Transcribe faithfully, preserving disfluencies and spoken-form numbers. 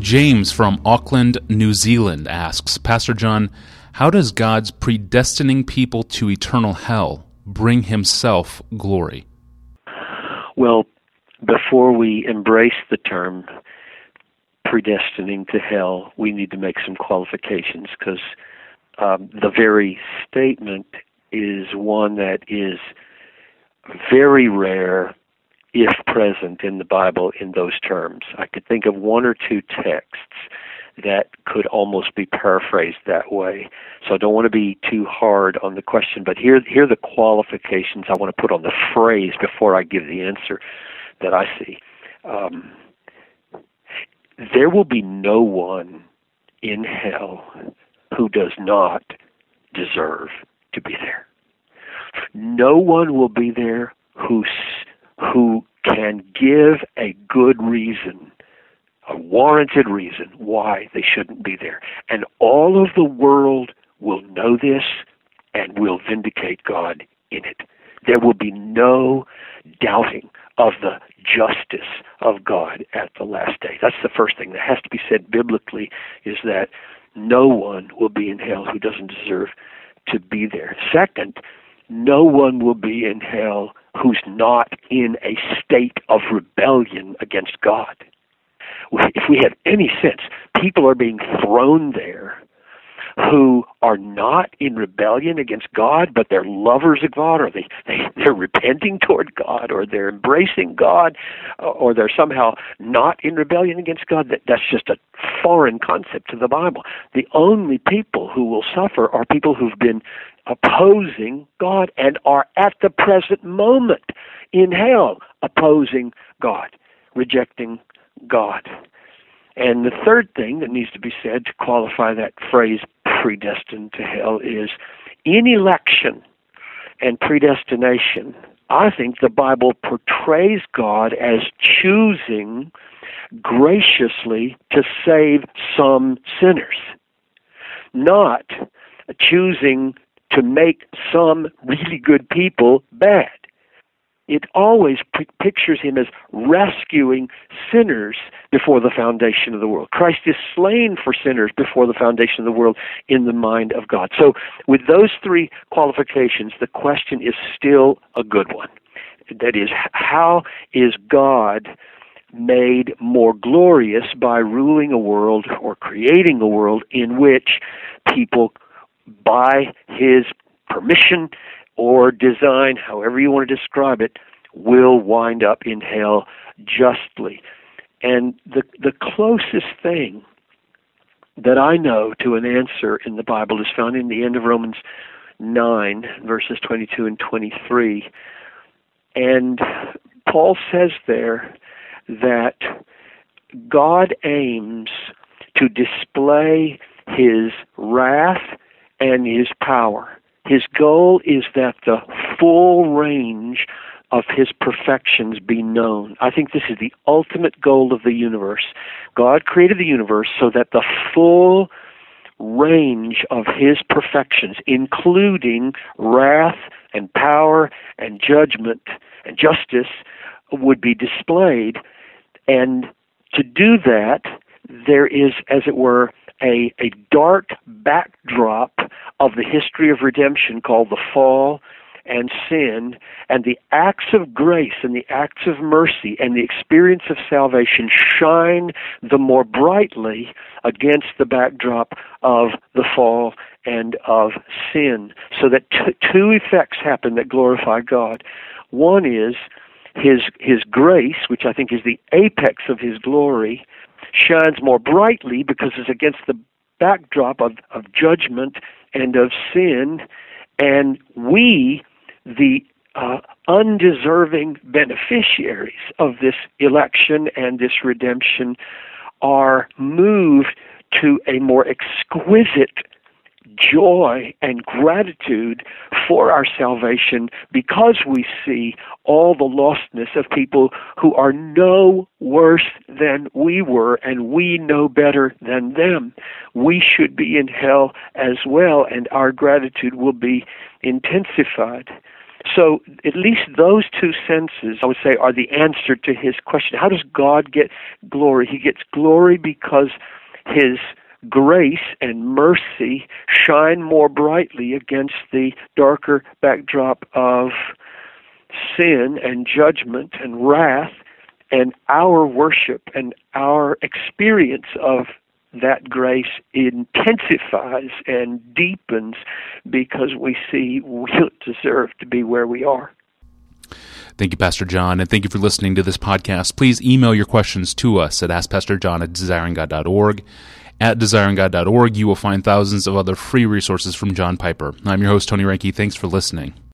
James from Auckland, New Zealand asks, Pastor John, how does God's predestining people to eternal hell bring himself glory? Well, before we embrace the term predestining to hell, we need to make some qualifications, because um, the very statement is one that is very rare, if present in the Bible in those terms. I could think of one or two texts that could almost be paraphrased that way. So I don't want to be too hard on the question, but here, here are the qualifications I want to put on the phrase before I give the answer that I see. Um, there will be no one in hell who does not deserve to be there. No one will be there who who can give a good reason, a warranted reason why they shouldn't be there. And all of the world will know this and will vindicate God in it. There will be no doubting of the justice of God at the last day. That's the first thing that has to be said biblically, is that no one will be in hell who doesn't deserve to be there. Second, no one will be in hell who's not in a state of rebellion against God. If we have any sense, people are being thrown there who are not in rebellion against God, but they're lovers of God, or they, they, they're repenting toward God, or they're embracing God, or they're somehow not in rebellion against God. That, that's just a foreign concept to the Bible. The only people who will suffer are people who've been opposing God and are at the present moment in hell opposing God, rejecting God. And the third thing that needs to be said to qualify that phrase predestined to hell is, in election and predestination, I think the Bible portrays God as choosing graciously to save some sinners, not choosing to make some really good people bad. It always p- pictures him as rescuing sinners before the foundation of the world. Christ is slain for sinners before the foundation of the world in the mind of God. So with those three qualifications, the question is still a good one. That is, how is God made more glorious by ruling a world or creating a world in which people, by his permission or design, however you want to describe it, will wind up in hell justly? And the the closest thing that I know to an answer in the Bible is found in the end of Romans nine, verses twenty-two and twenty-three. And Paul says there that God aims to display his wrath and his power. His goal is that the full range of his perfections be known. I think this is the ultimate goal of the universe. God created the universe so that the full range of his perfections, including wrath and power and judgment and justice, would be displayed. And to do that, there is, as it were, a, a dark backdrop of the history of redemption called the fall and sin, and the acts of grace and the acts of mercy and the experience of salvation shine the more brightly against the backdrop of the fall and of sin, so that t- two effects happen that glorify God. One is his his grace, which I think is the apex of his glory, shines more brightly because it's against the backdrop of, of judgment and of sin, and we, the uh, undeserving beneficiaries of this election and this redemption, are moved to a more exquisite joy and gratitude for our salvation, because we see all the lostness of people who are no worse than we were, and we know better than them. We should be in hell as well, and our gratitude will be intensified. So at least those two senses, I would say, are the answer to his question. How does God get glory? He gets glory because his grace and mercy shine more brightly against the darker backdrop of sin and judgment and wrath, and our worship and our experience of that grace intensifies and deepens because we see we don't deserve to be where we are. Thank you, Pastor John, and thank you for listening to this podcast. Please email your questions to us at ask pastor john at desiring god dot org. At desiring god dot org, you will find thousands of other free resources from John Piper. I'm your host, Tony Reinke. Thanks for listening.